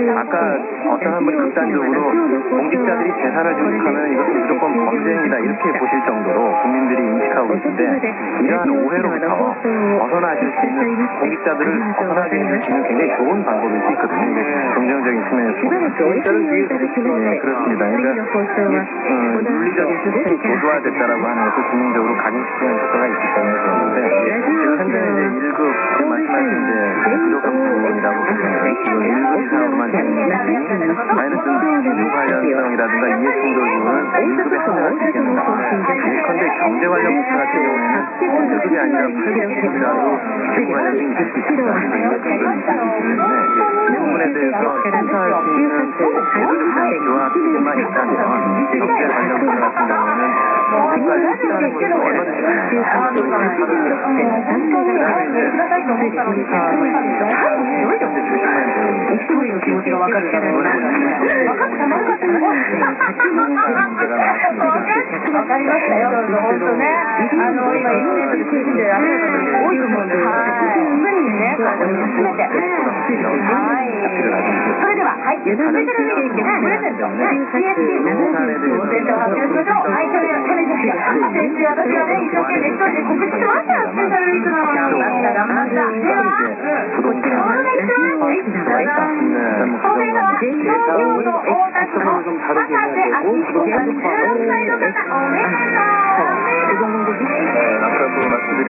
아까 어떤 한 분이 극단적으로 공직자들이 재산을 증식하면 이것은 무조건 범죄행위다 이렇게 보실 정도로 국민들이 인식하고 있는데 이러한 오해로부터 벗어나실 수 있는 공직자들을 벗어나게 해줄 수 있는 굉장히 좋은 방법일 수 있거든요. 긍정적인 측면에서 네, 그렇습니다. 그러니까 물리적인 수준이 고도화됐다라고 하는 것도 국민적으로 각인시키는 효과가 있기 때문에 그러는데 지금 현재는 이제 1급 말씀하신 이제 부족한 부분이라고 보시면 지금 1급 이상으로만 되는 것이 과연 좀 유 관련성이라든가 이해충돌 부분은 1급에 한정할 수 있겠는가. 예컨대 경제 관련 부채 같은 경우에는 1급이 아니라 8급 이상으로 재무 관련이 있을 수 있습니다. 이해충돌이 있을 수 있기 때문에 이 부분에 대해서 심사할 수 있는 제도적 조합만 있다면 경제 관련 부채 같은 경우에는 국가에 심사하는 것도 얼마든지 가능합니다. 그다음에 이제 현재 조심해야 될 기분이 아까 말씀드린